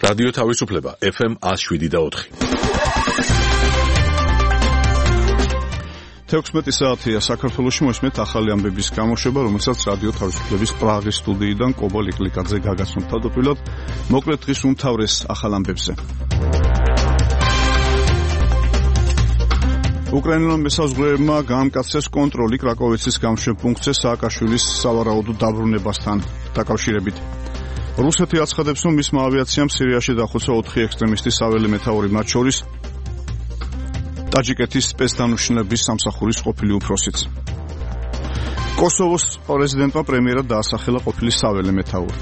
რადიო თავისუფლება FM 107.4. 16 საათია საქართველოში მოსმეთ ახალი ამბების გამოშვება, რომელსაც რადიო თავისუფლების პრაღის სტუდიიდან კობა ლიკლიკაძე გაგაცნობთ. თავდაპირველად მოკლედ დღის უმთავრეს ახალ ამბებზე. უკრაინელმა მესაზღვრეებმა გაამკაცეს კონტროლი კრაკოვიცის გამშვებ პუნქტზე სააკაშვილის სავარაუდო დაბრუნებასთან დაკავშირებით. რუსეთი აცხადებს, რომ მისმა ავიაციამ სირიაში დახოცა 4 ექსტრემისტის საველე მეთაური, მათ შორის ტაჯიკეთის სპეცდანიშნულების სამსახურის ყოფილი უფროსიც. კოსოვოს პრეზიდენტმა პრემიერად დაასახელა ყოფილი საველე მეთაური.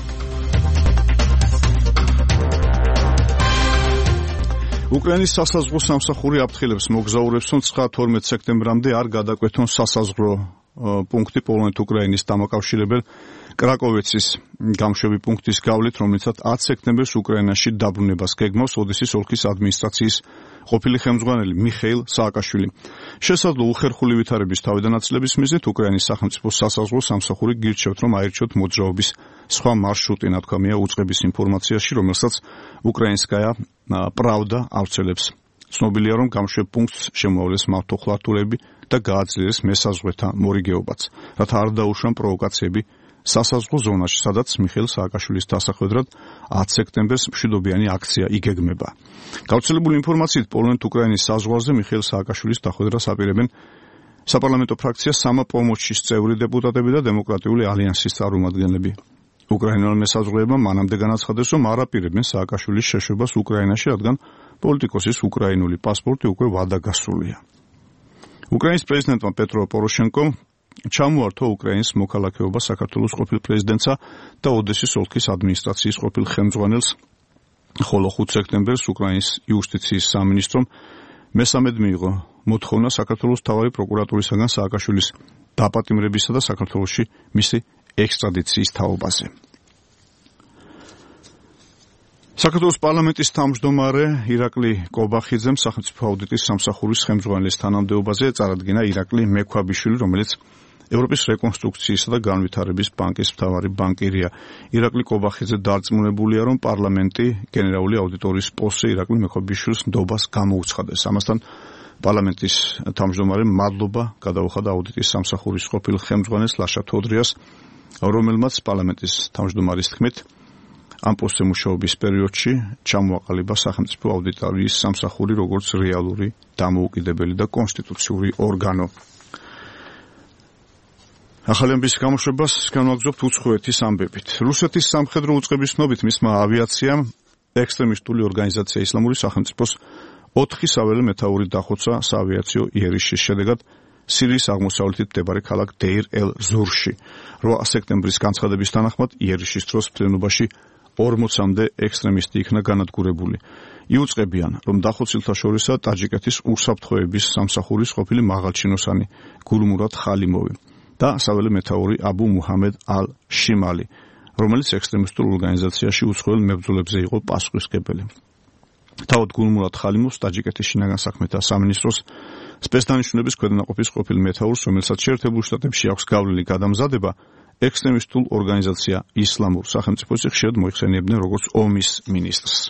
უკრაინის სასაზღვრო სამსახური აფრთხილებს მოგზაურებს, რომ 9-12 სექტემბრამდე არ გადაკვეთონ სასაზღვრო პუნქტი პოლონეთ-უკრაინის დამაკავშირებელ კრაკოვიცის გამშვები პუნქტის გავლით, რომელიცაც 10 სექტემბერს უკრაინაში დაბრუნებას გეგმავს ოდესის ოლქის ადმინისტრაციის ყოფილი ხელმძღვანელი მიხეილ სააკაშვილი. შესაძლო უხერხული ვითარების თავდანაწილების მიზნით უკრაინის სახელმწიფო სასაზღვრო სამსახური გირჩევთ, რომ აირჩიოთ მოძრაობის სხვა მარშრუტი, ნათქვამია უწყების ინფორმაციაში, რომელსაც უკრაინსკაია პრავდა ავრცელებს. ცნობილია, რომ გამშვებ პუნქტს შემოავლეს მავთოხლართულები და გააძლიერეს მესაზღვრეთა მორიგეობაც, რათა არ დაუშვან პროვოკაციები სასაზღვრო ზონაში, სადაც მიხეილ სააკაშვილის დასახვედრად 10 სექტემბერს მშვიდობიანი აქცია იგეგმება. გავრცელებული ინფორმაციით, პოლონეთ-უკრაინის საზღვარზე მიხეილ სააკაშვილის დახვედრას აპირებენ საპარლამენტო ფრაქცია სამოპომოჩის წევრი დეპუტატები და დემოკრატიული ალიანსის წარმომადგენლები. უკრაინელმა მესაზღვრეებმა მანამდე განაცხადეს, რომ არ აპირებენ სააკაშვილის შეშვებას უკრაინაში, რადგან პოლიტიკოსის უკრაინული პასპორტი უკვე ვადაგასულია. უკრაინის პრეზიდენტმა პეტრო პოროშენკომ ჩამოართვა უკრაინის მოქალაქეობა საქართველოს ყოფილ პრეზიდენტსა და ოდესის ოლქის ადმინისტრაციის ყოფილ ხელმძღვანელს, ხოლო 5 სექტემბერს უკრაინის იუსტიციის სამინისტრომ მესამედ მიიღო მოთხოვნა საქართველოს მთავარი პროკურატურისაგან სააკაშვილის დაპატიმრებისა და საქართველოში მისი ექსტრადიციის თაობაზე. საქართველოს პარლამენტის თავმჯდომარე ირაკლი კობახიძემ სახელმწიფო აუდიტის სამსახურის ხელმძღვანელის თანამდებობაზე წარადგინა ირაკლი მექვაბიშვილი, რომელიც ევროპის რეკონსტრუქციისა და განვითარების ბანკის მთავარი ბანკირია. ირაკლი კობახიძე დარწმუნებულია, რომ პარლამენტი გენერალური აუდიტორის პოსტზე ირაკლი მექვაბიშვილის ნდობას გამოუცხადეს. ამასთან პარლამენტის თავმჯდომარემ მადლობა გადაუხადა აუდიტის სამსახურის ყოფილ ხელმძღვანელს ლაშა თოდრიას, რომელმაც პარლამენტის თავმჯდომარის თქმით ამ პოსტზე მუშაობის პერიოდში ჩამოაყალიბა სახელმწიფო აუდიტორის სამსახური როგორც რეალური, დამოუკიდებელი და კონსტიტუციური ორგანო. ახალი ამბის გამოშვებას განვაგრძობთ უცხოეთის ამბებით. რუსეთის სამხედრო უწყების ცნობით მისმა ავიაციამ ექსტრემისტული ორგანიზაცია ისლამური სახელმწიფოს 4 საველე მეთაური დახოცა საავიაციო იერიშის შედეგად სირიის აღმოსავლეთით მდებარე ქალაქ დეირ-ელ-ზორში. 8 სექტემბრის განცხადების თანახმად იერიშის დროს ფლენობაში 40-მდე ექსტრემისტი იქნა განადგურებული. იუწყებიან, რომ დახოცილთა შორისაა ტაჯიკეთის უსაფრთხოების სამსახურის ყოფილი მაღალჩინოსანი გულმურად ხალიმოვი და საველე მეთაური აბუ მუჰამედ ალ-შიმალი, რომელიც ექსტრემისტულ ორგანიზაციაში უცხოელ მებრძოლებზე იყო პასუხისმგებელი. თავად გულმურად ხალიმოვს ტაჯიკეთის შინაგან საქმეთა სამინისტროს სპეცდანიშნულების ქვედანაყოფის ყოფილ მეთაურს, რომელსაც შეერთებულ შტატებში აქვს გავლილი გადამზადება, ექსტრემისტულ ორგანიზაცია ისლამურ სახელმწიფოზე ხშირად მოიხსენიებდნენ როგორც ომის მინისტრს.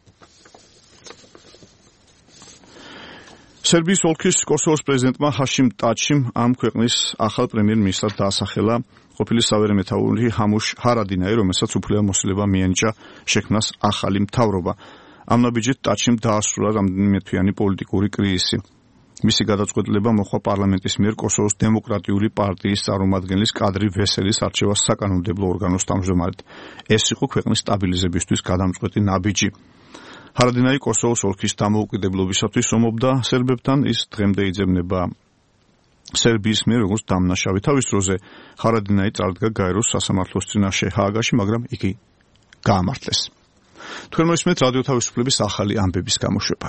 სერბიის ოლქის კოსოვოს პრეზიდენტმა ჰაშიმ ტაჩიმ ამ ქვეყნის ახალ პრემიერ-მინისტრად დაასახელა ყოფილი საველე მეთაური ჰამუშ ჰარადინაი, რომელსაც უფლებამოსილება მიენიჭა შექმნას ახალი მთავრობა. ამ ნაბიჯით ტაჩიმ დაასრულა რამდენიმე თვიანი პოლიტიკური კრიზისი. მისი გადაწყვეტილება მოხდა პარლამენტის მიერ კოსოვოს დემოკრატიული პარტიის წარმომადგენლის კადრი ვესელის არჩევას საკანონმდებლო ორგანოს თავმჯდომარედ. ეს იყო ქვეყნის სტაბილიზებისთვის გადამწყვეტი ნაბიჯი. ჰარადინაი კოსოვოს ოლქის დამოუკიდებლობისათვის ომობდა სერბებთან, ის დღემდე იძებნება სერბიის მიერ როგორც დამნაშავე. თავის დროზე ჰარადინაი წარდგა გაეროს სასამართლოს წინაშე ჰააგაში, მაგრამ იგი გაამართლეს. თქვენ მოსმენთ რადიო თავისუფლების ახალი ამბების გამოშვება.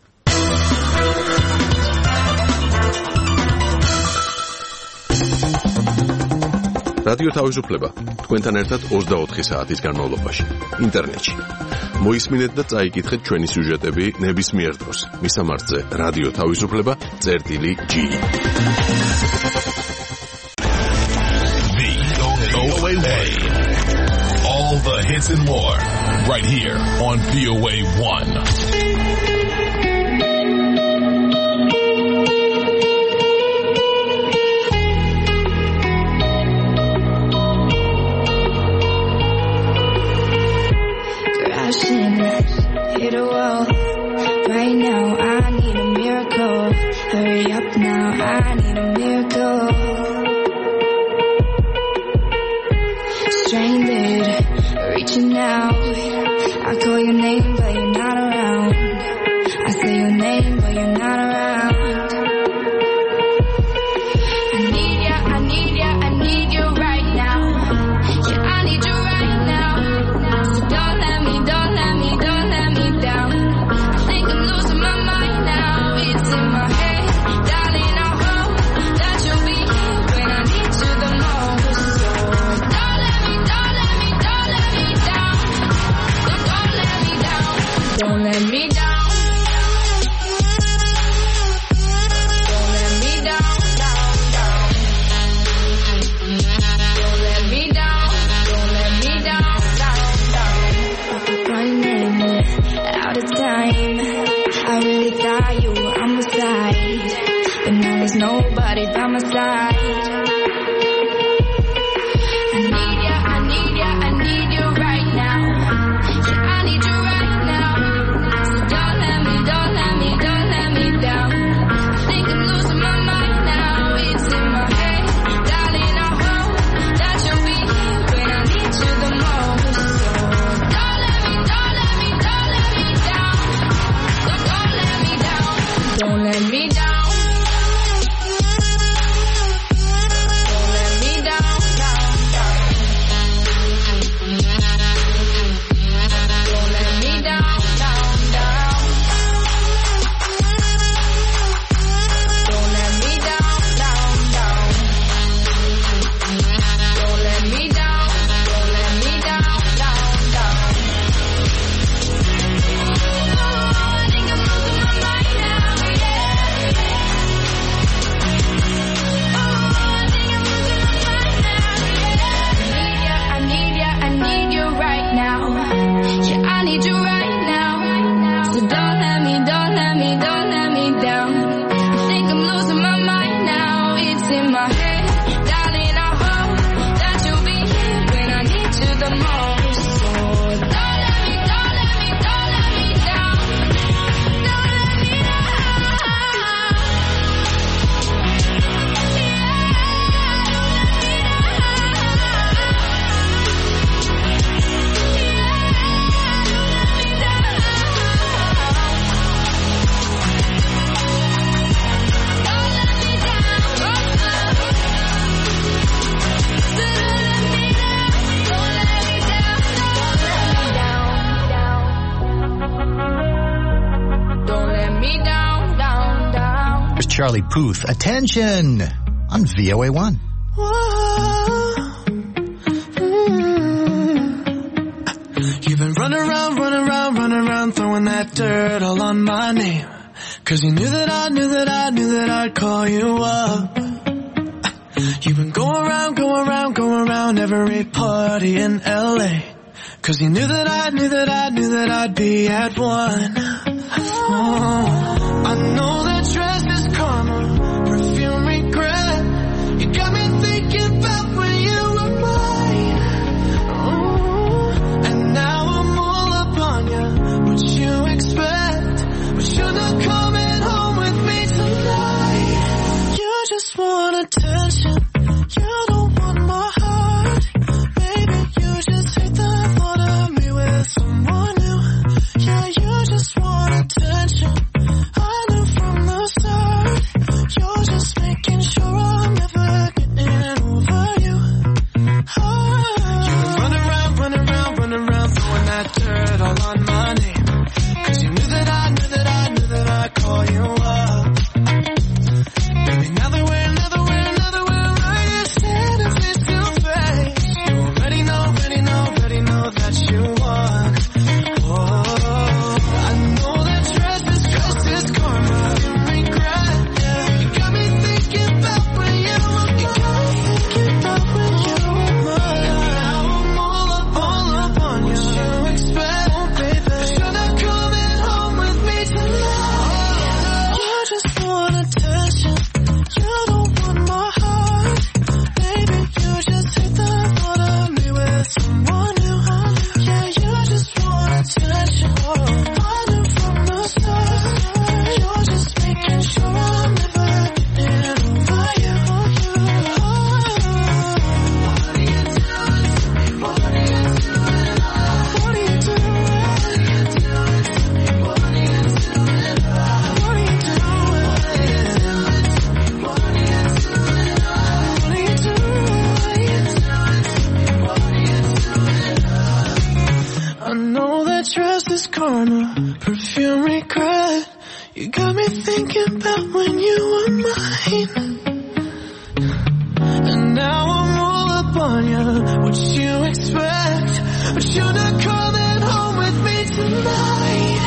რადიო თავისუფლება თქვენთან ერთად 24 საათის განმავლობაში ინტერნეტში. მოისმინეთ და წაიკითხეთ ჩვენი სიუჟეტები ნებისმიერ დროს. მისამართზე რადიო თავისუფლება.gi. VOA. All the hits and more, right here on VOA 1. Hit a wall. Right now I need a miracle. Hurry up now, I need a miracle. Stranded, reaching out. I call your name but you're not around. I say your name but you're not around. I need ya, I need ya, I need you right now. Yeah, I need you right now. So don't let me down. I think I'm losing my mind now. It's in my head, darling. I hope that you'll be here when I need you the most. So don't let me down. Don't let me down. Don't let me down. I really thought you were on my side, but now there's nobody by my side. I need you right now. Yeah, I need you right now. So don't let me down. I think I'm losing my mind now. It's in my head, darling. I hope that you'll be here when I need you the most. So don't let me down. Don't let me down. Charlie Puth, Attention, on VOA 1. You've been running around, throwing that dirt all on my name. 'Cause you knew that I'd call you up. You've been going around every party in LA. 'Cause you knew that I'd be at one. Oh, I know that dress is karma, perfume regret. You got me thinking about when you were mine. Oh, and now I'm all up on you. What you expect? But you're not coming home with me tonight. You just want attention. You don't want my heart. Baby, you just hate the thought of me with someone new. Yeah, you just want attention. I knew from the start. You're just making sure I'm never getting over you. Oh. You've been running around, throwing that dirt all on my name. 'Cause you knew that thinking about when you were mine. And now I'm all up on you. What you expect? But you're not coming home with me tonight.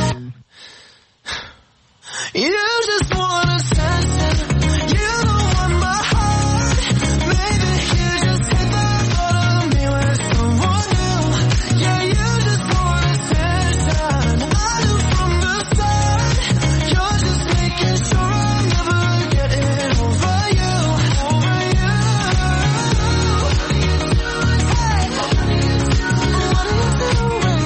You just want attention. You don't want my heart. Maybe you just hit the thought of me with someone new. Yeah, you just want attention. I knew from the start. You're just making sure I'm never getting over you. Over you. What are you doing? Hey. What are you doing? What are you doing?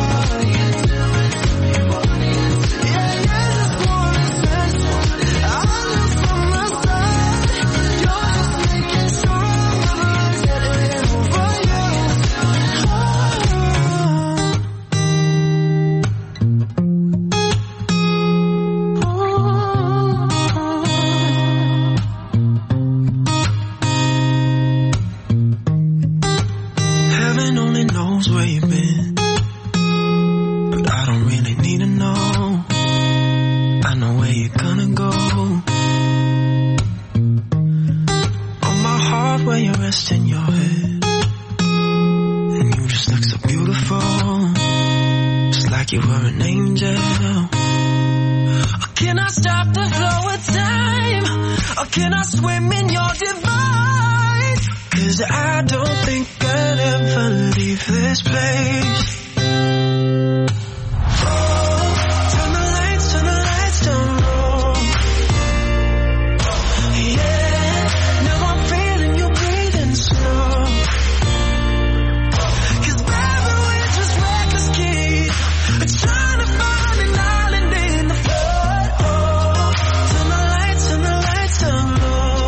What are you doing? Yeah, you just want attention. I knew from the start. You're just making sure I'm never getting over you. Heaven only knows where you've been, but I don't really need to know. I know where you're gonna go. On my heart where you're resting your head, and you just look so beautiful, just like you were an angel. Or can I stop the flow of time? Or can I swim in your device? 'Cause I don't think I'd ever leave this place. Turn the lights down low. Yeah, now I'm feeling you breathing slow. 'Cause baby, we're just reckless kids, trying to find an island in the flood. Turn the lights down low.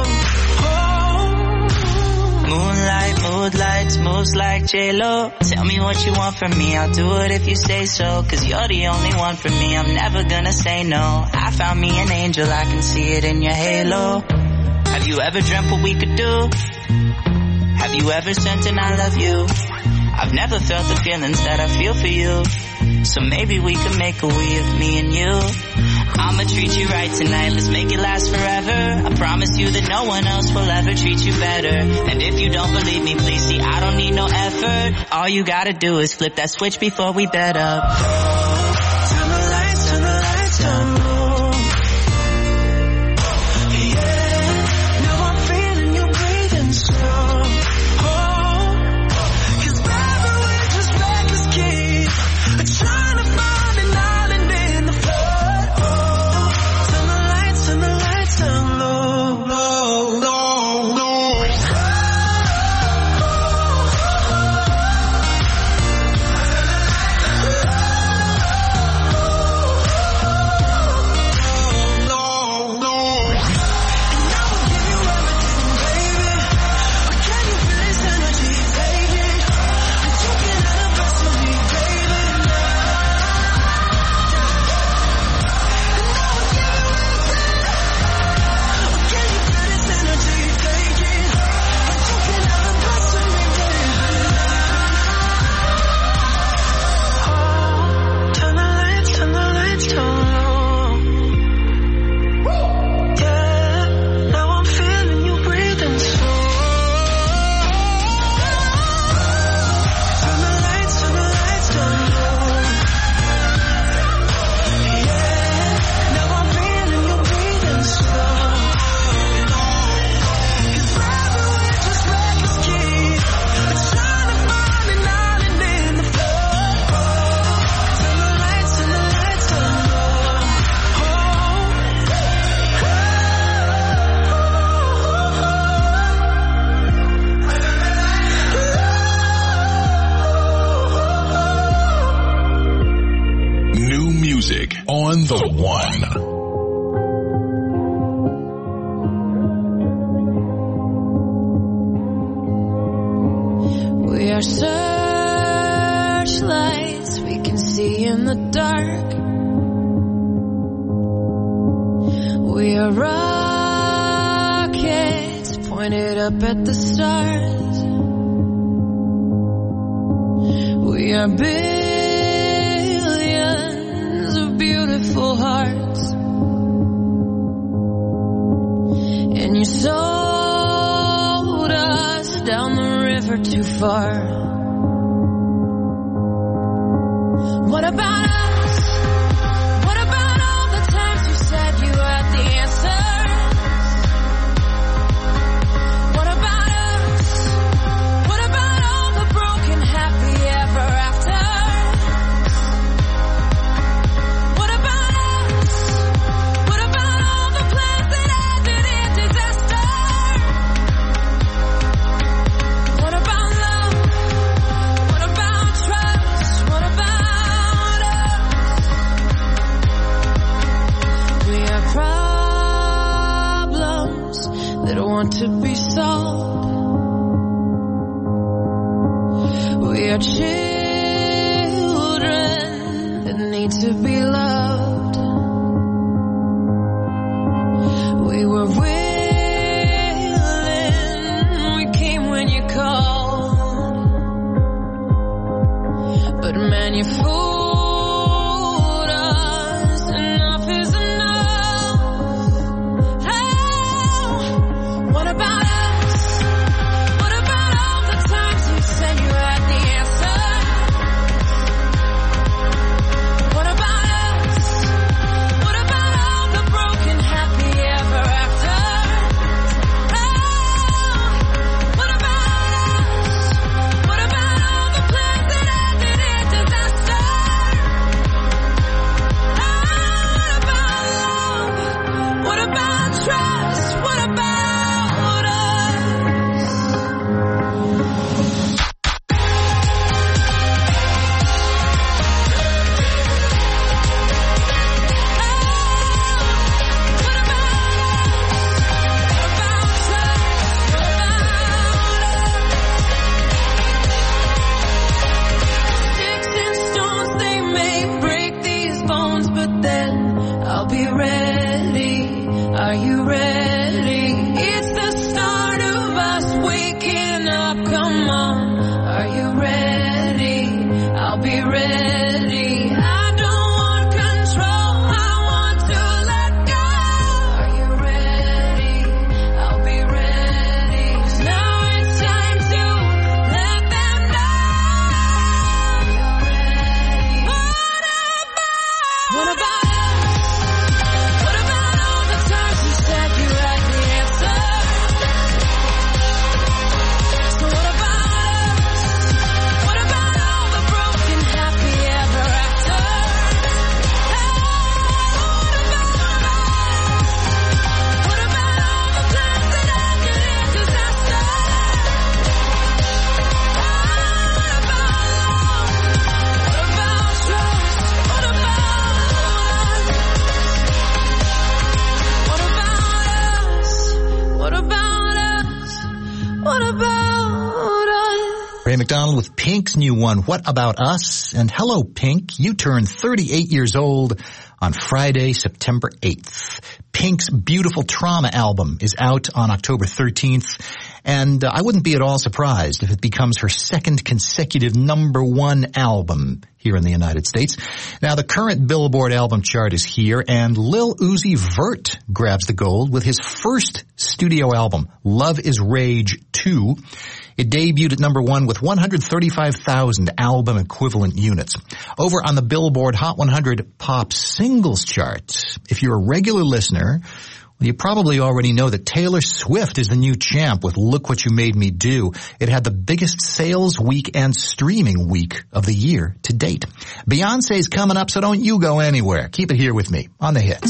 Moonlights, moves like J-Lo. Tell me what you want from me, I'll do it if you say so. 'Cause you're the only one for me, I'm never gonna say no. I found me an angel, I can see it in your halo. Have you ever dreamt what we could do? Have you ever sent an I love you? I've never felt the feelings that I feel for you. So maybe we could make a we of me and you. I'ma treat you right tonight, let's make it last forever. I promise you that no one else will ever treat you better. And if you don't believe me, please see, I don't need no effort. All you gotta do is flip that switch before we bed up. Turn the lights down low. Yeah, now I'm feeling you breathing slow. 'Cause baby, we're just reckless kids, trying to find an island in the flood. Turn the lights down low, low, low, low. On the One. We are searchlights we can see in the dark. We are rockets pointed up at the stars. We are billions of beautiful hearts down the river too far. What about us? What about all the times you said you had the answers? What about us? What about all the broken happy ever afters? What about us? What about all the plans that ended in disaster? What about love? What about trust? What about us? We have problems that want to be solved. We are children that need to be loved. We were willing, we came when you called. But man, you fooled us. Enough is enough. Oh, what about us? What about all the times you said you had the answer? What about us? What about all the broken happy ever after? Oh, what about us? What about all the plans that ended in disaster? Oh, what about love? What about trust? What about us? Sticks and stones, they may break these bones, but then I'll be ready. Are you ready? It's the start of us waking up. Come on, are you ready? I'll be ready. I don't want control, I want to let go. Are you ready? I'll be ready. 'Cause now it's time to let them know. You're ready. What about us? What about all the times you said you had the answer? So what about us? What about all the broken happy ever after? Oh, what about all the plans that ended in disaster? Oh, what about love? What about trust? What about us? What about us? What about us? What about us? Ray McDonald with Pink's new one, What About Us? And hello, Pink. You turned 38 years old on Friday, September 8th. Pink's Beautiful Trauma album is out on October 13th. And I wouldn't be at all surprised if it becomes her second consecutive #1 album here in the United States. Now, the current Billboard album chart is here, and Lil Uzi Vert grabs the gold with his first studio album, Love is Rage 2. It debuted at #1 with 135,000 album equivalent units. Over on the Billboard Hot 100 Pop Singles chart, if you're a regular listener, well, you probably already know that Taylor Swift is the new champ with Look What You Made Me Do. It had the biggest sales week and streaming week of the year to date. Beyonce's coming up, so don't you go anywhere. Keep it here with me on The Hits.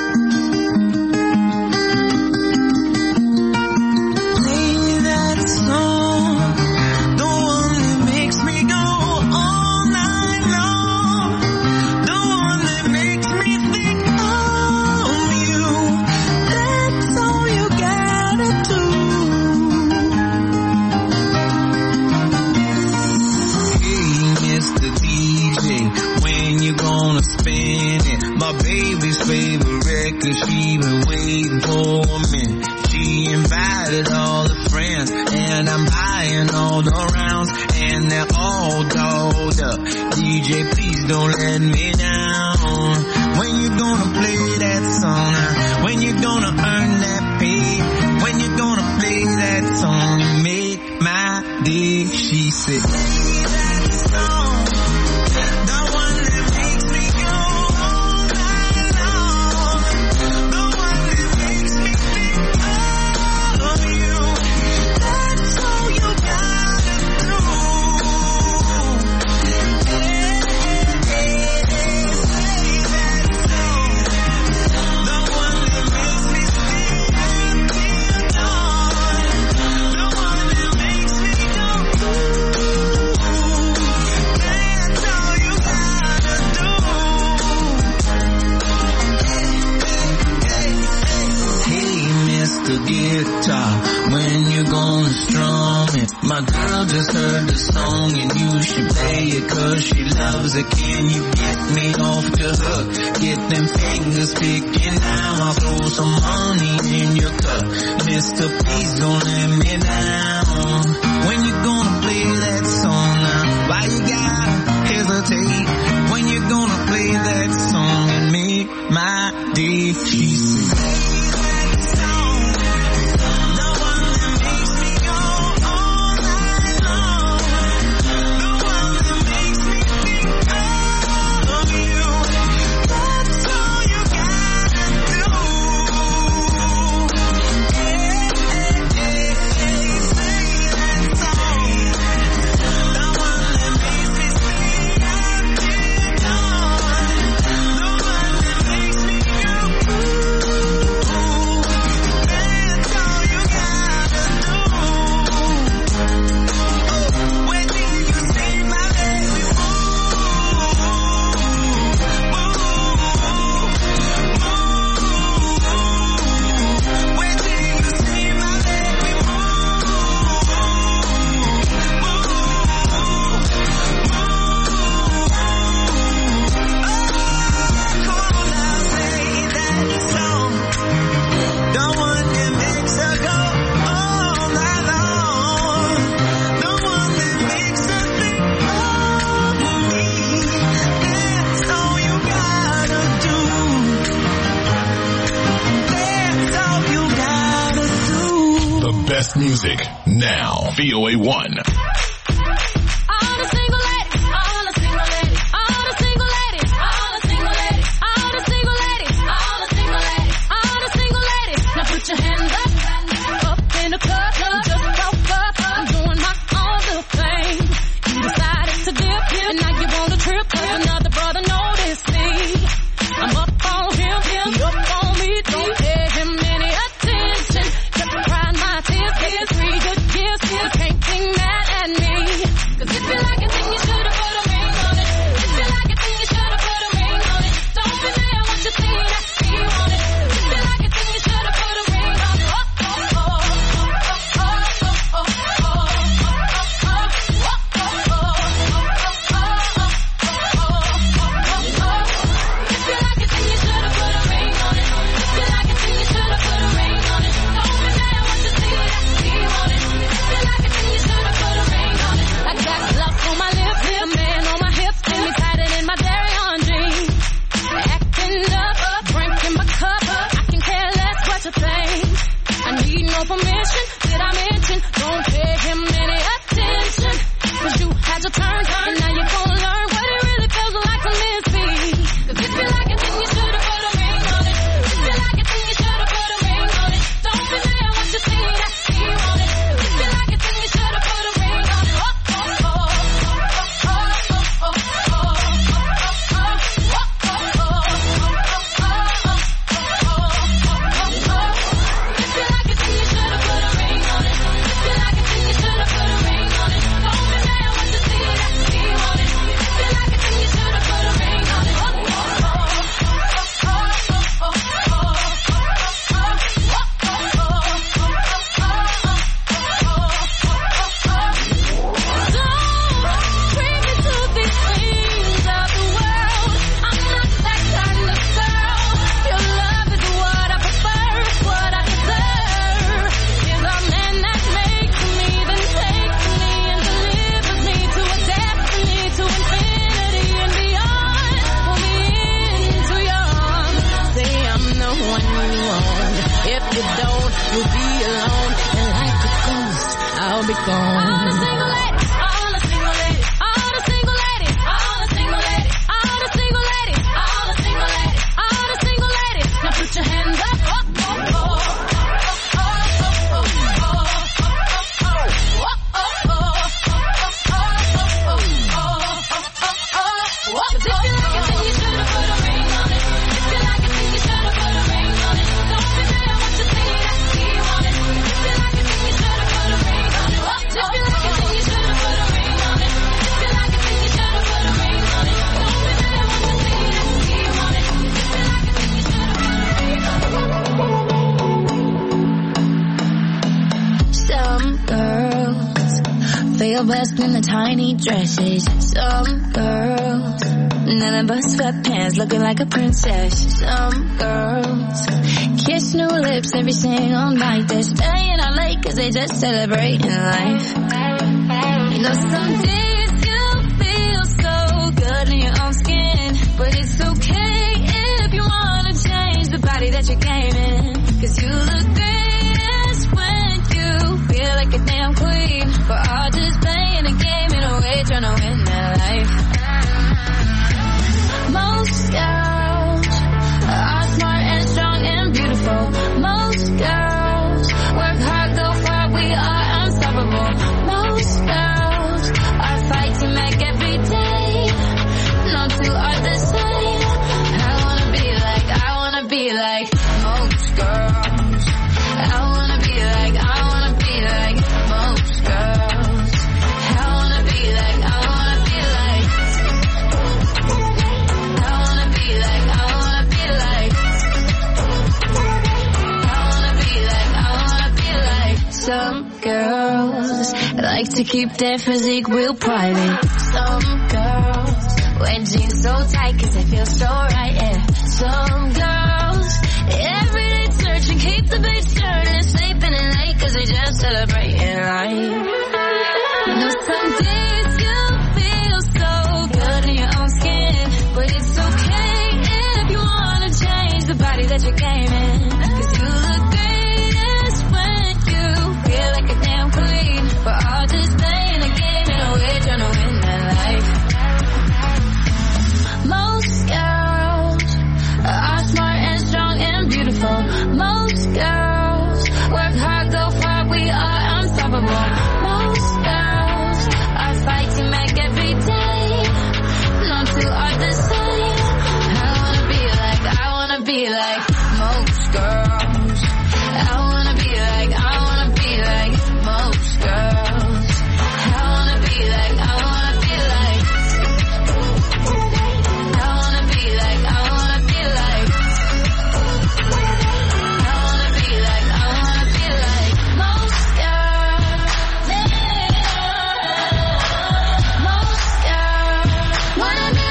Favorite record, she been waiting for me. She invited all the friends, and I'm buying all the rounds, and they're all dolled up. DJ, please don't let me down. When you gonna play that song? When you gonna earn that pay? When you gonna play that song? You make my said, play that song, the one that makes me go all night long, the one that makes me think all of you. That's all you gotta do. The guitar, when you gonna strum it? My girl just heard the song and you should play it 'cause she loves it. Can you get me off the hook? Get them fingers picking now. I'll throw some money in your cup. Mister, please don't let me down. When you gonna play that song now? Why you gotta hesitate? When you gonna play that song and make my day? She said, best music now. VOA1. You'll be alone, and like a ghost, I'll be gone. All a single lady, all your best in the tiny dresses. Some girls, none of us sweatpants, looking like a princess. Some girls kiss new lips every single night. They're staying out late 'cause they just celebrating life. You know, some days you feel so good in your own skin, but it's okay if you wanna change the body that you came in. 'Cause you look greatest when you feel like a damn queen. We're all just playing a game in a way, trying to win that life. Most girls are smart and strong and beautiful. Most girls work hard, go far, we are unstoppable. Most girls are fighting back every day. No two are the same. I wanna be like most girls. I wanna be like most girls. I wanna be like I wanna be like some girls like to keep their physique real private. Some girls wear jeans so tight 'cause they feel so right, yeah. Some girls every day searching, keep the beat stirring, sleeping in late 'cause they just celebrating life. You know, some days you feel so good in your own skin, but it's okay if you wanna change the body that you came in. 'Cause you look greatest when you feel like a damn queen. We're all just playing a game in a way, trying to win that life. Most girls are smart and strong and beautiful. Most girls work hard, go far, we are unstoppable. Most girls are fighting back every day. No two are the same. I wanna be like most girls. I wanna be like most girls. I wanna be like I wanna be like I wanna be like I wanna be like I wanna be like I wanna be like most girls. Most girls wanna be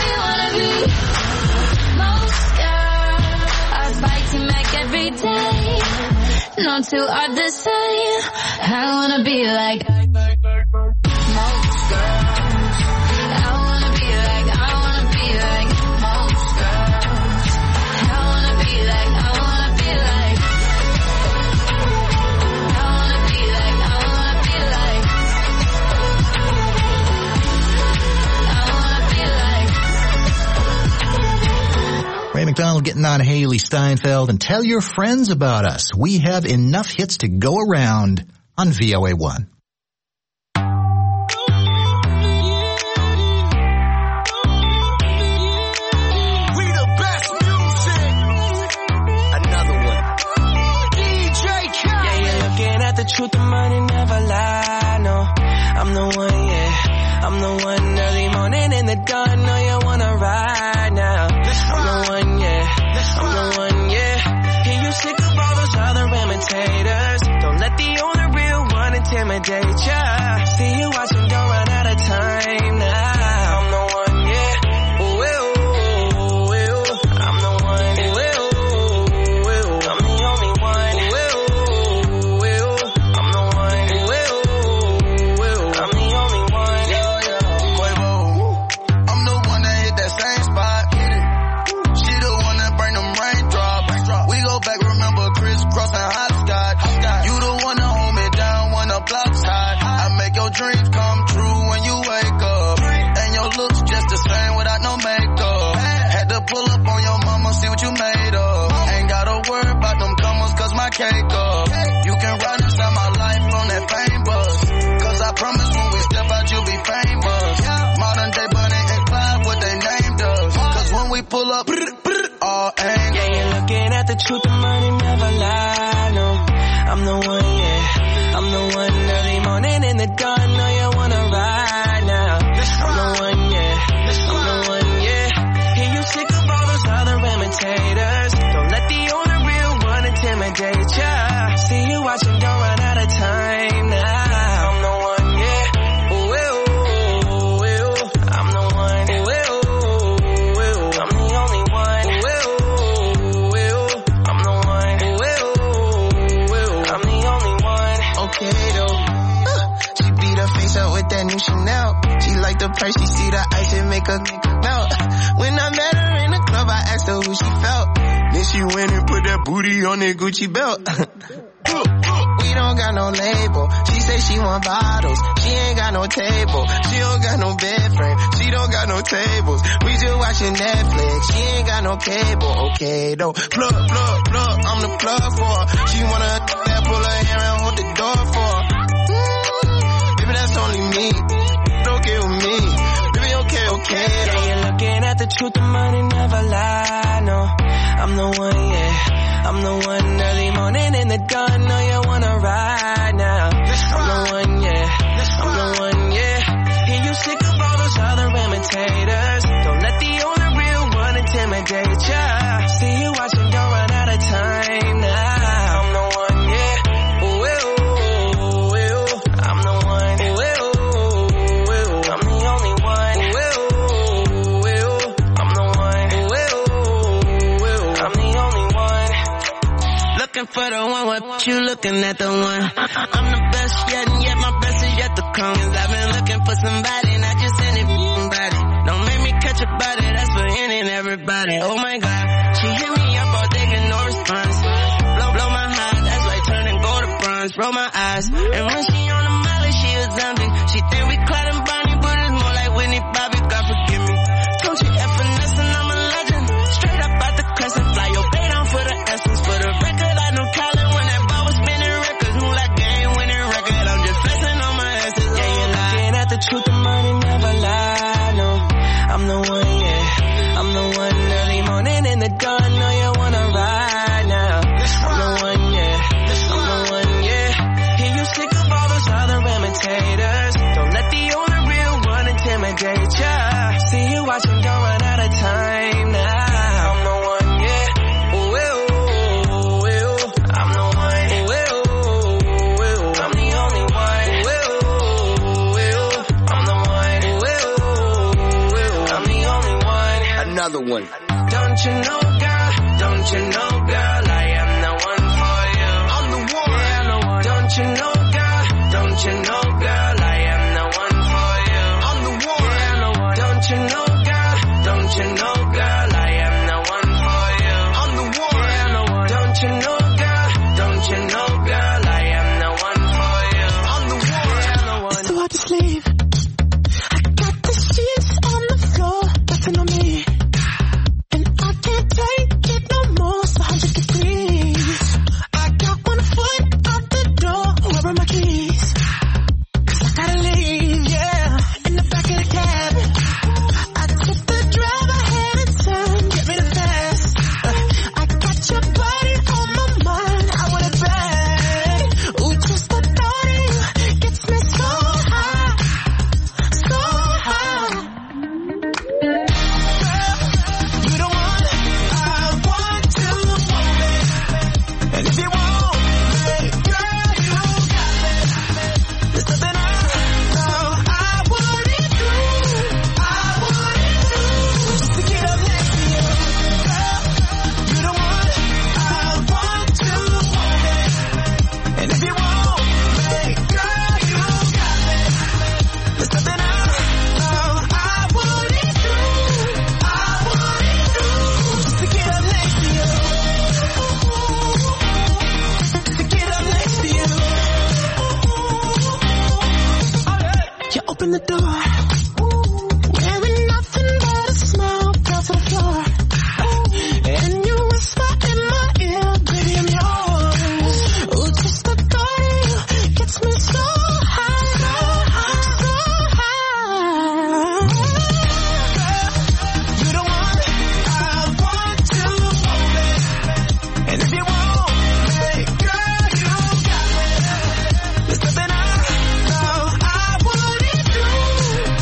most girls are fighting back every day. No two are the same. I wanna be like most girls. I wanna be like most girls. I wanna be like I wanna be like I wanna be like I wanna be like I wanna be like Ray McDonald getting on Haley Steinfeld, and tell your friends about us. We have enough hits to go around on VOA1. We the best music. Another one. DJ Khaled. Yeah, you're looking at the truth, the money never lie. No, I'm the one, yeah. I'm the one early morning in the dawn. No, you wanna ride now. I'm the one, yeah. I'm the one, yeah. Hear you sick of all those other imitators. Don't let the only real one intimidate ya. See you watching, don't run out of time now. I'm the one, yeah. Ooh, ooh, ooh, ooh. I'm the one, ooh, ooh, ooh. I'm the only one, ooh, ooh, ooh. I'm the one, ooh, ooh, ooh. I'm the only one, Quavo. I'm the one that hit that same spot. She the one that bring them raindrops. We go back, remember crisscross and hopscotch. You the one that hold me down when the block's hot. I make your dreams come true when you wake up. And your looks just the same without no makeup. Had to pull up on your mama, see what you made of. Ain't gotta worry about them commas 'cause my cake up. You can ride inside my life on that fame bus. 'Cause I promise when we step out you'll be famous. Modern day Bonnie and Clyde, what they named us. 'Cause when we pull up, all angles. Yeah, you're looking at the truth, the money never lie. No, I'm the one, yeah. I'm the one early morning in the dawn. No, you wanna ride now. I'm the one, yeah. I'm the one, yeah. Hear you sick of all those other imitators. Don't let the only real one intimidate ya. See you watching, don't run out of time now. I'm the one, yeah. the price, she see the ice and make her melt. When I met her in the club, I asked her who she felt. Then she went and put that booty on that Gucci belt. We don't got no label. She say she want bottles. She ain't got no table. She don't got no bed frame. She don't got no tables. We just watching Netflix. She ain't got no cable. Okay, though. Plug. I'm the plug for her. She wanna that pull her hair and hold the door for her. Baby, that's only me. Okay with me. Baby, okay. Yeah, you're looking at the truth, the money never lie, no. I'm the one, yeah. I'm the one early morning in the dawn. Know you wanna ride now. I'm the one, yeah. I'm the one, yeah. Hear you sick of all those other imitators. Don't let the only real one intimidate ya. See you watching, don't run out of time now. I'm the one, yeah. Ooh, ooh, ooh. I'm the one. Ooh, ooh, ooh. I'm the only one. Ooh, ooh. I'm the one. Ooh, ooh. I'm the only one. Looking for the one, what you looking at the one? I'm the best yet, and yet my best is yet to come. 'Cause I've been looking for somebody, not just anybody. Don't make me catch a body, that's for any and everybody. Oh my God, she hit me up all day, get no response. Blow my heart, that's like turning gold to bronze. Roll my eyes, and when she on the molly, she was empty. She think we Clyde and Bonnie, but it's more like Whitney Bobby, God forgive me. Don't you ever listen, I'm a legend. Straight up out the crescent, fly your bay down for the essence. For the record, I know Colin when that ball was spinning records. Who like game winning record? I'm just flexing on my essence. Yeah, you're looking at the truth, the money never lie, no. I'm the one, yeah. I'm the one early morning in the dawn. Know you wanna ride now. I'm the one, yeah. I'm the one, yeah. Hear you sick of all those other imitators. Don't let the only real one intimidate ya. See you watching, don't run out of time now. I'm the one, yeah. Ooh, ooh, ooh. I'm the one. Ooh, ooh, ooh. I'm the only one. Ooh, ooh. I'm the one. Ooh, ooh. I'm the only one. Another one. Don't you know, girl? Don't you know, girl? I am the one for you. I'm the one. Yeah, I'm the one. Don't you know, girl? Don't you know, girl? I am the one for you. I'm the one. Yeah, I'm the one. Don't you know, girl? Don't you know, girl? I am the one for you. I'm the one. Yeah, I'm the one. Don't you know, girl? Don't you know, girl? I am the one for you. I'm the one. Yeah, I'm the one. So I just leave. I got the sheets on the floor, nothing on me. And I can't take it no more, it's 100 degrees. I got 1 foot out the door, where are my keys? 'Cause I gotta leave, yeah. In the back of the cab, I took the drive ahead of time, get me the fast. I got your body on my mind, I want it bad. Ooh, just the thought of you gets me so high, so high. You the one I want to want me. And if you want me, girl, you got me. There's something I know I wouldn't do. Just to get up next to you. Girl, you the one I want to want me. And if you want me, girl, you got me. There's something I know I wouldn't do. Just to get up next to you. To get up next to you. You open the door, wearing nothing but a smile, fell to the floor. And you whisper in my ear, baby, I'm yours. Ooh, just the thought of you gets me so high, so high, so high. Girl, you the one I want to want me. And if you want me, girl, you got me. There's something I know I wouldn't do.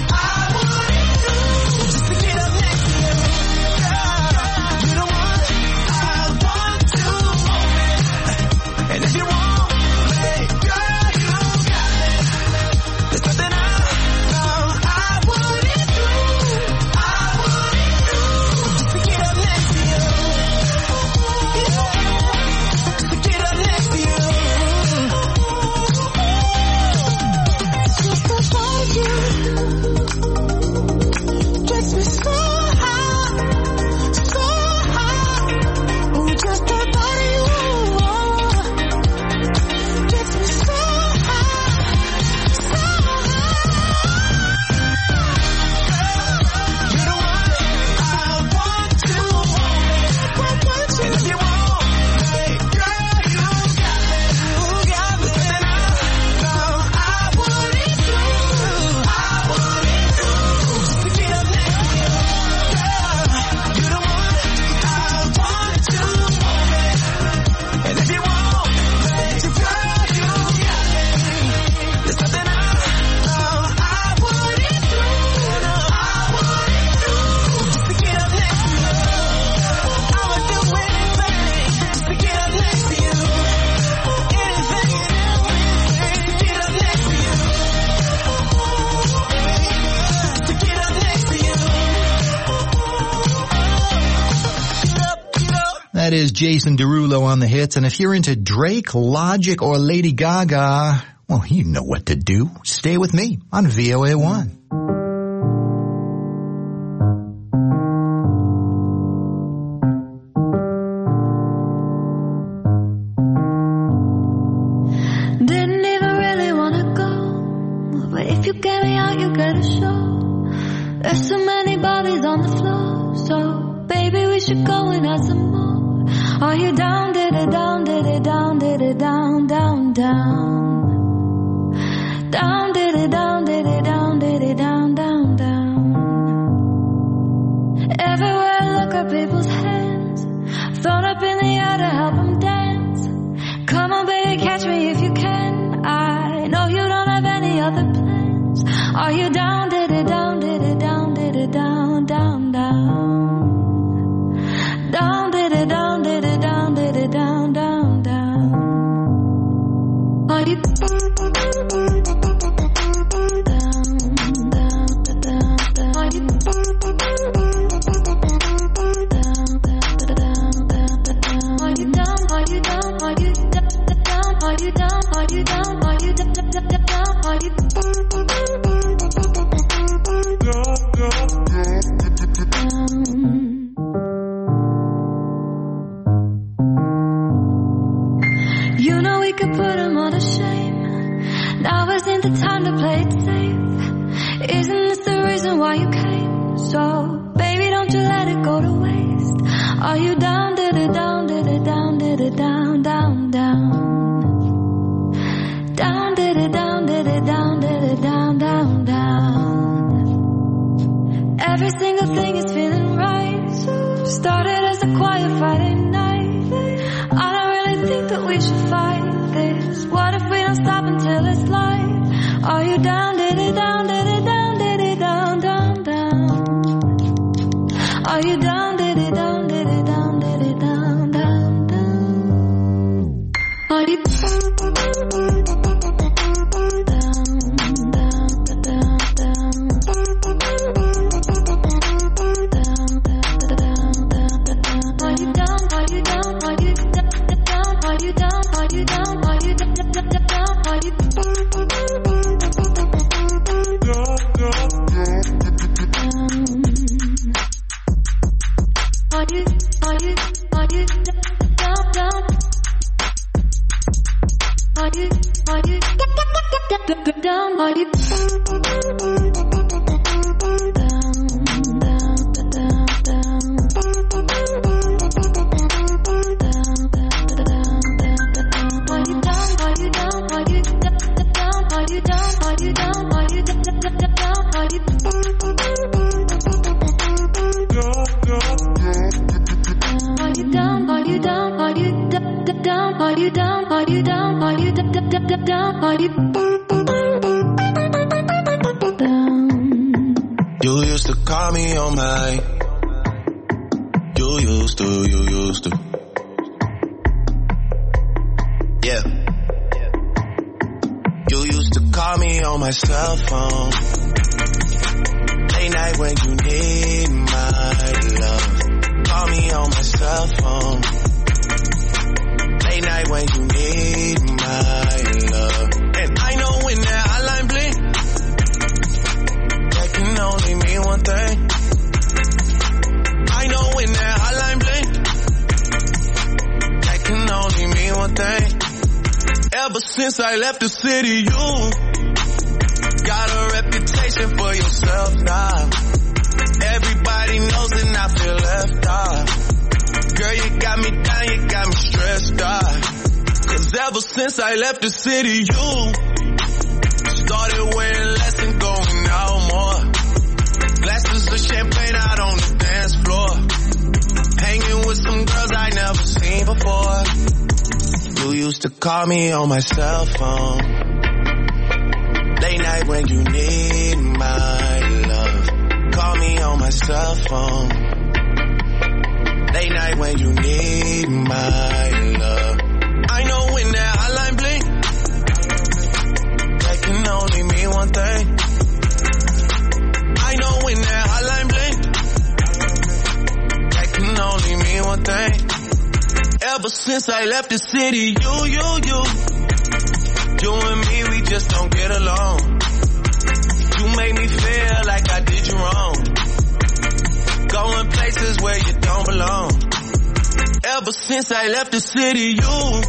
That is Jason Derulo on the hits. And if you're into Drake, Logic, or Lady Gaga, well, you know what to do. Stay with me on VOA1. Didn't even really wanna go, but if you get me out, you get a show. There's so many bodies on the floor, so baby, we should go and add some more. Are you down, did it, down, did it, down, did it, down, down, down. Down, did it, down, did it, down, did it, down, down, down. Everywhere I look at people's hands, thrown up in the air to help them dance. Come on, baby, catch me if you can. I know you don't have any other plans. Are you down, did it, down, did it, down, did it, down, down, down. Down, did it, down, did it, down, did it, down, down, down. Are you down, down, down, down? Are you down, are you down, are you down, are you down, are you down, are you down, are you down, are you You know we could put him all to shame. Now isn't the time to play it safe. Isn't this the reason why you came? So, baby, don't you let it go to waste. Are you down, did it, down, did it, down, did it, down, down, down. Down, did it, down, did it, down, did it, down, down, down. Every single thing is feeling right. Started as a quiet Friday night. I don't really think that we should fight this. What if we don't stop until it's light? Are you down, did it, down, did it, down, did it, down, down, down. Are you down, did it, down, did it, down, did it, down, down, down. Are you down, down, down, down, down. Are you down, are you down, are you down, are you down, are you down, are you down, are you You used to call me on my. You used to. Yeah. You used to call me on my cell phone. Late night when you need my love. Call me on my cell phone. Late night when you need my love. And I know when that hotline blink, that can only mean one thing. I know when that hotline blink, that can only mean one thing. Ever since I left the city, you got a reputation for yourself now. Everybody knows and I feel left out. Girl, you got me down, you got me stressed out. Cause ever since I left the city, you started wearing less and going out more. Glasses of champagne out on the dance floor. Hanging with some girls I never seen before. You used to call me on my cell phone. Late night when you need my love. Call me on my cell phone. Late night when you need my love. I know when that hotline blink, that can only mean one thing. I know when that hotline blink, that can only mean one thing. Ever since I left the city, you and me, we just don't get along. You make me feel like I did you wrong. Going places where you don't belong. Ever since I left the city, you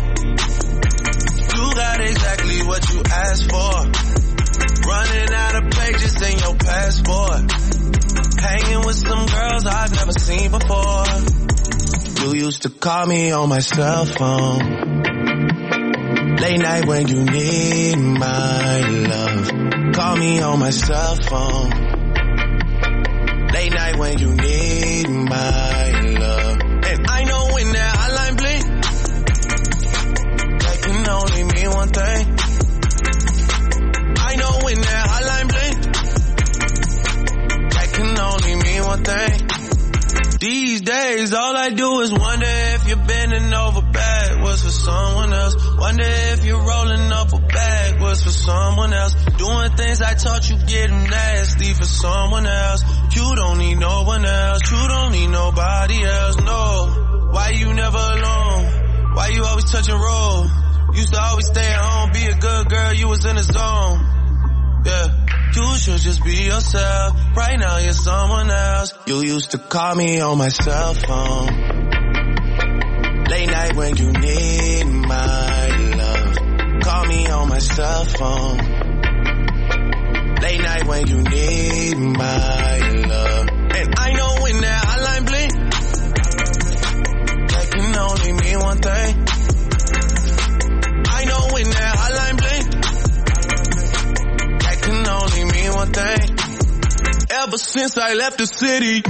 got exactly what you asked for. Running out of pages in your passport. Hanging with some girls I've never seen before. You used to call me on my cell phone. Late night when you need my love. Call me on my cell phone. Late night when you need my love. And I know when that hotline blink, that can only mean one thing. I know when that hotline blink, that can only mean one thing. These days, all I do is wonder if you're bending over backwards for someone else. Wonder if you're rolling up or backwards for someone else. Doing things I taught you getting nasty for someone else. You don't need no one else. You don't need nobody else, no. Why you never alone? Why you always touch and roll? Used to always stay at home, be a good girl, you was in the zone. Yeah. You should just be yourself. Right now you're someone else. You used to call me on my cell phone. Late night when you need my love. Call me on my cell phone. Late night when you need my love. And I know when that hotline blink, that can only mean one thing. I know when that hotline blink, can only mean one thing. Ever since I left the city.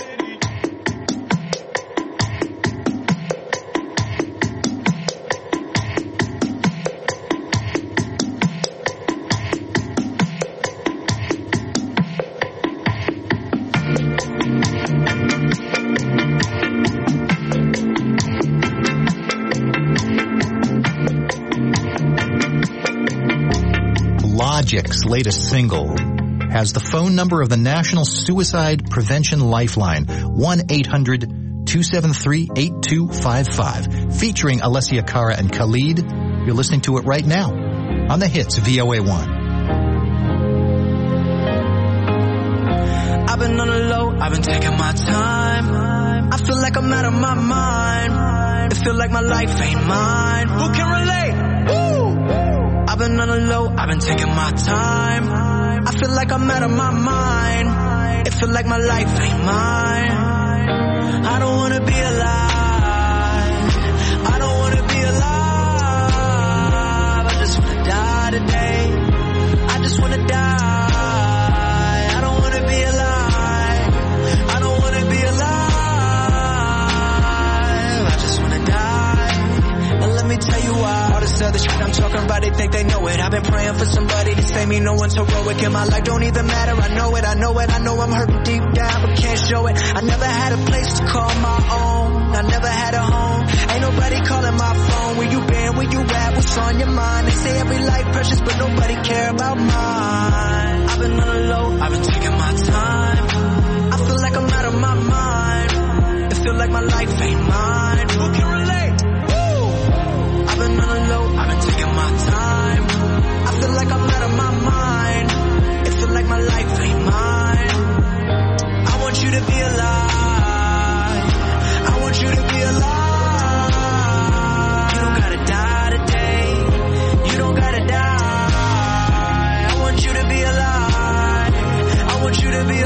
Logic's latest single has the phone number of the National Suicide Prevention Lifeline, 1-800-273-8255, featuring Alessia Cara and Khalid. You're listening to it right now on the hits VOA1. I've been on the low, I've been taking my time. I feel like I'm out of my mind. It feel like my life ain't mine. Who can relate? Woo! I've been on the low, I've been taking my time. I feel like I'm out of my mind. It feel like my life ain't mine. I don't wanna be alive. I don't wanna be alive. I just wanna die today. I just wanna die. I don't wanna be alive. I don't wanna be alive. I just wanna die. And let me tell you why. All this other shit I'm talking about, they think they know it. I've been praying for somebody to save me. No one's heroic in my life, don't even matter. I know it, I know it, I know I'm hurting deep down, but can't show it. I never had a place to call my own. I never had a home. Ain't nobody calling my phone. Where you been, where you at, what's on your mind? They say every life precious, but nobody care about mine. I've been on the low, I've been taking my time. I feel like I'm out of my mind. It feel like my life ain't mine. Who can relate? I've been on the low, I've been taking my time. I feel like I'm out of my mind. It feel like my life ain't mine. I want you to be alive. I want you to be alive. You don't gotta die today. You don't gotta die. I want you to be alive. I want you to be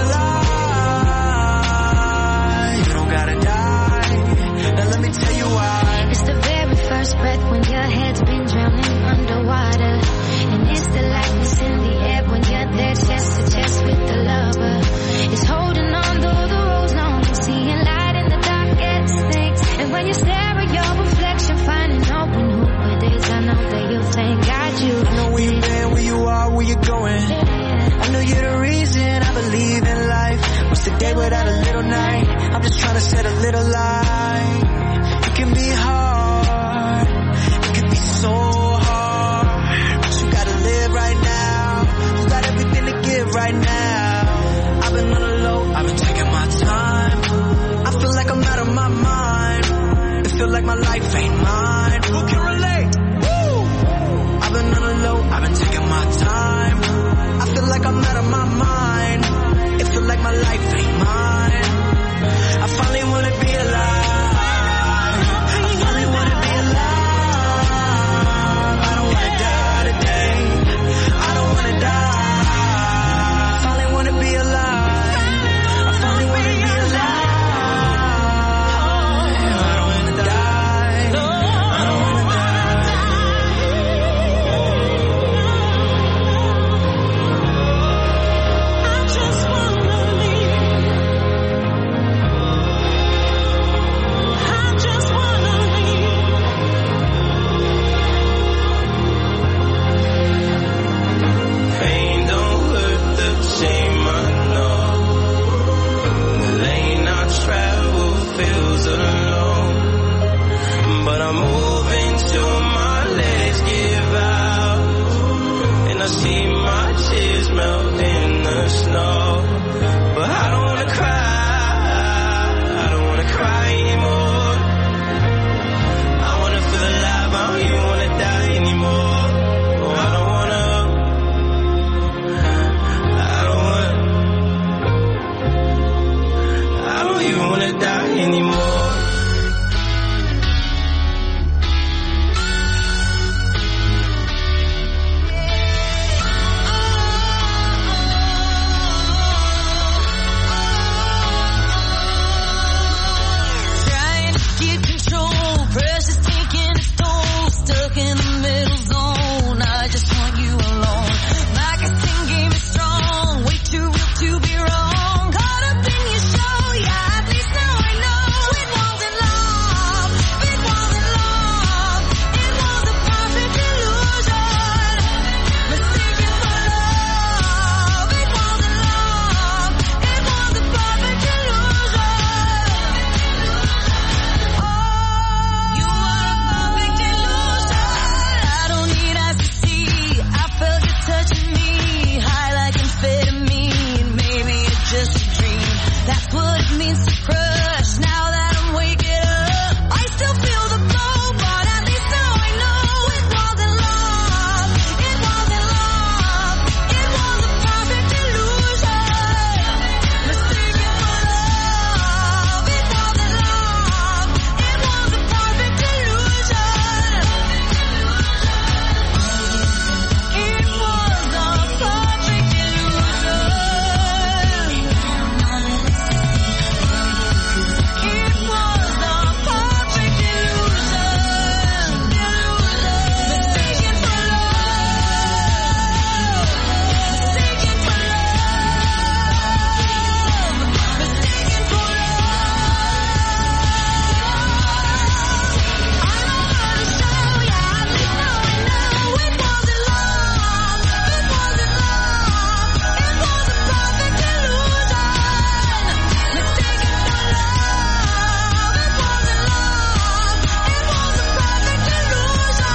alive. You don't gotta die. Now let me tell you why. It's the very first breath when your head's been drowning underwater. And it's the lightness in the air when you're there chest to chest with the lover. It's holding on though the road's long and seeing light in the darkest things. And when you stare at your reflection, finding open who it is, I know that you'll thank God you. I know where you've been, where you are, where you're going. I know you're the reason I believe in life. What's the day without a little night? I'm just trying to set a little light. It can be hard. It can be so hard. But you gotta live right now. You got everything to give right now. I've been on the low, I've been taking my time. I feel like I'm out of my mind. It feel like my life ain't mine. Who can relate? Woo! I've been on the low, I've been taking my time. I feel like I'm out of my mind. It feel like my life ain't mine. I finally wanna be alive. I finally wanna be alive. I don't wanna die today. I don't wanna die. I finally wanna be alive. I finally wanna be alive. I don't wanna die. I don't wanna die. I just wanna leave. I just wanna leave. Pain don't hurt the same, I know. The lane I travel feels alone. But I'm moving till my legs give out. And I see my tears melt in the snow. But I don't wanna cry. I don't wanna cry anymore. I wanna feel alive. I don't even wanna die anymore. Oh, I don't wanna. I don't even wanna die anymore. Trying to get control, pressure's taking its toll, stuck in the middle zone. I just want you alone. My guessing game is strong, way too real to be wrong. Caught up in your show, yeah, at least now I know it wasn't love, it wasn't love, it was a perfect illusion, mistaken for love. It wasn't love, it was a perfect illusion. You are a perfect illusion. I don't need eyes to see. I felt you touching me, high like amphetamine. Maybe it's just a dream. That's what it means to crush. Now that I'm waking up, I still feel the glow, but at least now I know it wasn't love. It wasn't love. It was a perfect illusion, mistaken for love. It wasn't love. It was a perfect illusion. It was a perfect illusion. It was a perfect illusion. Mistaken for love. Mistaken for love. Mistaken for love. I don't wanna show ya, at least now I know it wasn't love. It wasn't love. It was a perfect illusion. Mistaken for love. It wasn't love. It was a perfect illusion.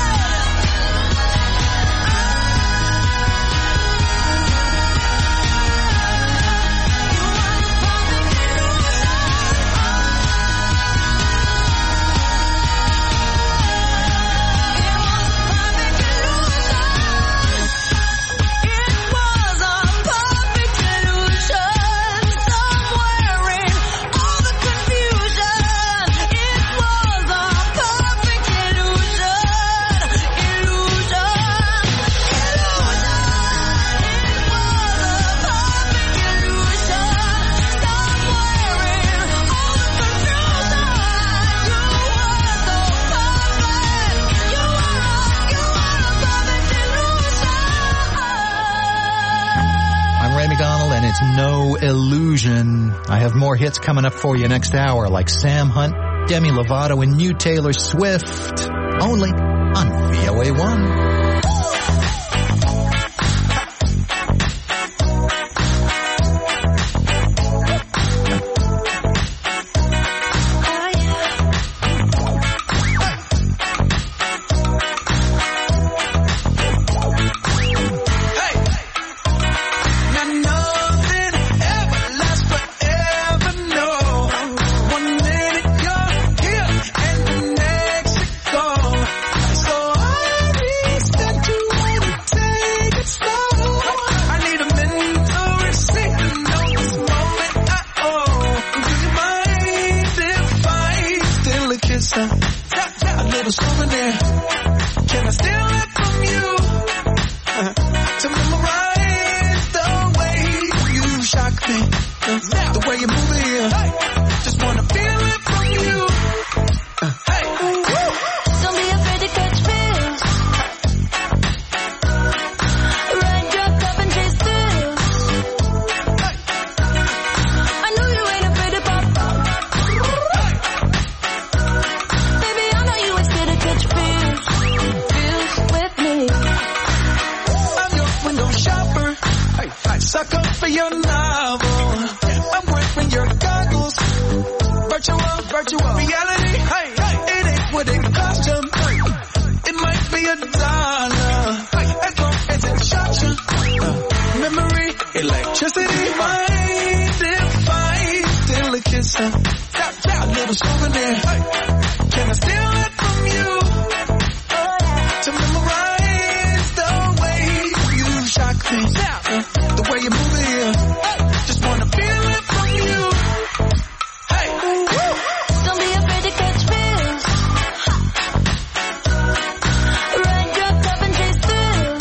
It was a perfect illusion, somewhere in all the confusion. It was a perfect illusion, illusion, illusion. It was a perfect illusion, somewhere in all the confusion. You were so perfect. You were a perfect illusion. I'm Ray McDonald, and it's no illusion. I have more hits coming up for you next hour, like Sam Hunt, Demi Lovato, and new Taylor Swift. Only on VOA1. Now nothing ever lasts forever, no. One minute you're here and The way you move it here, just wanna feel it from you. Don't be afraid to catch feels. Ride your cup and chase thrills. I know you ain't afraid to pop up. Baby, I know you ain't scared to catch feels. Feels with me. I'm your window shopper. Suck up for your novel. I'm wearing your goggles. Virtual reality. It ain't what it cost you. It might be $1 as long as it shocks you. Memory, electricity, mind if I still a kiss? A little souvenir. Can I steal it from you? To memorize the way you shock me. The way you move it here. Just wanna feel it from you. Don't be afraid to catch feels. Ride your cup and chase thrills.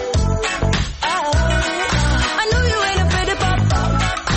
I know you ain't afraid to pop up.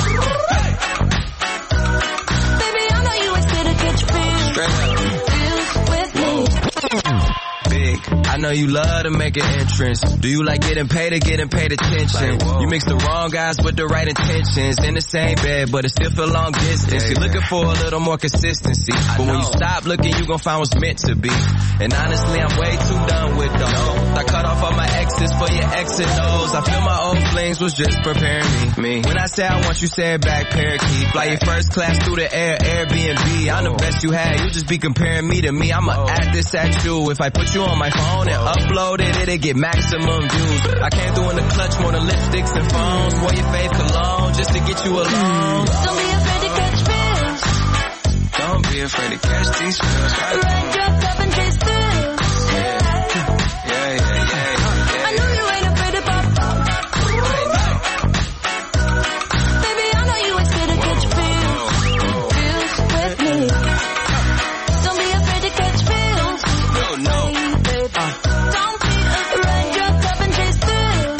Baby, I know you ain't scared to catch feels. Feels with me. Big, I know you love to make an entrance. Do you like getting paid or getting paid attention? You mix the wrong guys with the right intentions. In the same bed, but it still feel long distance. You're looking for a little more consistency. But when you stop looking, you gon' find what's meant to be. And honestly, I'm way too done with those. I cut off all my exes for your X and O's. I feel my old flings was just preparing me. When I say I want you, say it back, parakeet. Fly your first class through the air, Airbnb. I'm the best you had, you just be comparing me to me. I'ma add this at you. If I put you on my phone and upload it, it'll get maximum views. I came through in the clutch more than lipsticks and phones. Wore your fave cologne just to get you alone. Don't be afraid to catch feels. Don't be afraid to catch these feels. Ride your cup and chase thrills. Yeah. I know you ain't afraid to pop up. Baby, I know you ain't scared to catch feels. Feels with me. Don't be afraid to catch feels. No. Don't be afraid. Ride your cup and chase thrills.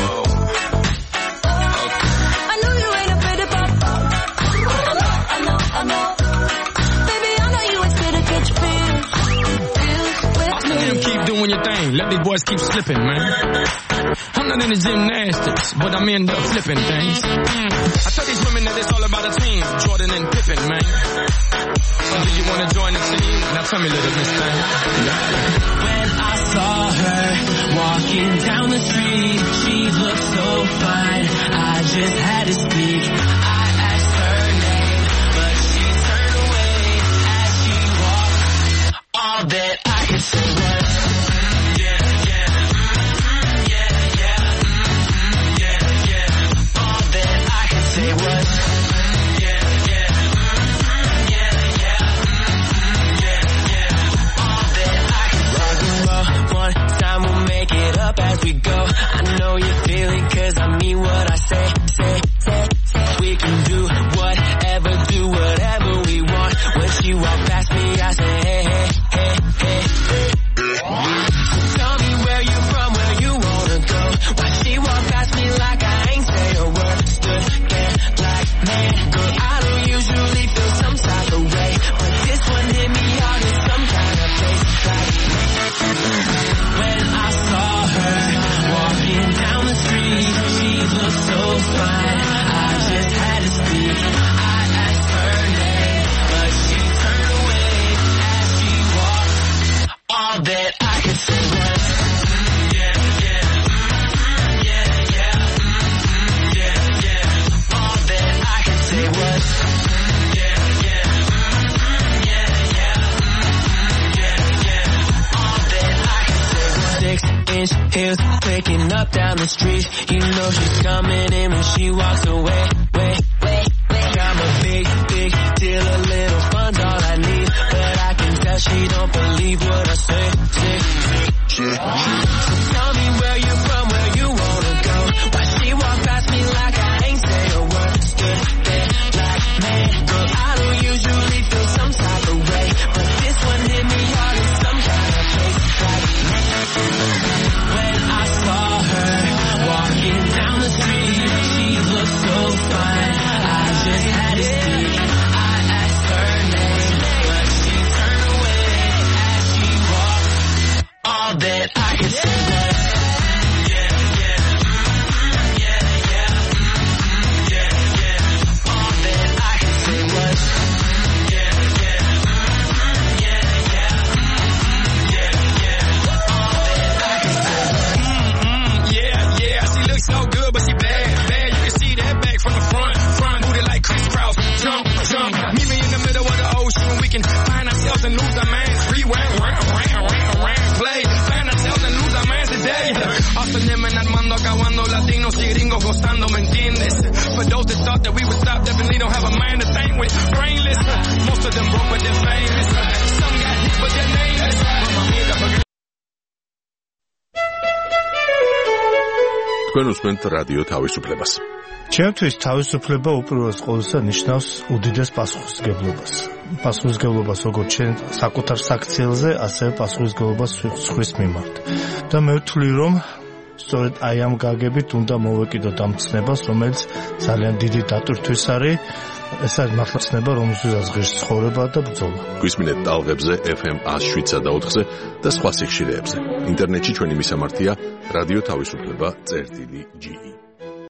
I know you ain't afraid to pop up. I know. Baby, I know you ain't scared to catch feels. Feels with me. Damn, keep doing your thing. Let these boys keep slipping, man. I'm not into gymnastics, but I'm into flipping things. I tell these women that it's all about a team. Jordan and Pippen, man. So do you want to join the team? Now tell me, little miss thing. When I saw her walking down the street, she looked so fine, I just had to speak. I asked her name, but she turned away as she walked. All that I could say was, yeah. All that I could say was, one time we'll make it up as we go. I know you feel it cause I mean what I say. We can do whatever we want. When she walk past me I say hey. Tell me where you from, where you wanna go. Why she walk past me like I ain't say a word. Stood there like man, girl I don't usually feel some type of way, but this one hit me hard in some kind of place. Like when I saw her walking down the street, she looked so fine, I just had to speak. I asked her name, but she turned away as she walked. All that I could say was, yeah. All that I could say was, all that I could say was 6-inch heels clicking up down the street. You know she's coming in when she walks away. I'm a big deal, a little fun's all I need, but I can tell she don't believe what I say. So tell me where you from, where you wanna go. Why she walk past me like I ain't say a word. Stood there like man, girl I don't usually feel some type of way, but this one hit me hard in some kind of place. Like when I saw her walking down the street, she looked so fine, I just had to speak. I asked her name, but she turned away as she walked. All that I could say was, yeah, yeah, yeah, yeah, yeah, yeah. All that I could say was, yeah, yeah, yeah, yeah, yeah, yeah. All that I could say was, yeah, yeah. She looks so good, but she bad, bad. You can see that back from the front booty like crisscross. Jump, jump. Meet me in the middle of the ocean. We can find ourselves and lose our minds. Rewind, round, play. Find ourselves and lose our minds today. Hustling and armando, acabando, latinos y gringos gozando, ¿me entiendes? For those that thought that we would stop, definitely don't have a mind to think with. Brainless. Most of them broke, but they're famous. Some got hit, but they're nameless. თქვენ უსმენთ რადიო თავისუფლებას. ჩემთვის თავისუფლება უპირველეს ყოვლისა ნიშნავს უდიდეს პასუხისმგებლობას. პასუხისმგებლობას როგორც ჩვენ საკუთარ საქციელზე, ასევე პასუხისმგებლობას სხვის მიმართ. და მე ვთვლი, რომ სწორედ აი ამ გაგებით უნდა მოვეკიდოთ ამ ცნებას, რომელიც ძალიან დიდი დატვირთვის არის. ეს არის მართლა ცნება, რომელზეც ღირს ცხოვრება და ბრძოლა. გვისმინეთ ტალღებზე FM 107.4-ზე და სხვა სიხშირეებზე. ინტერნეტში ჩვენი მისამართია რადიო თავისუფლება.ge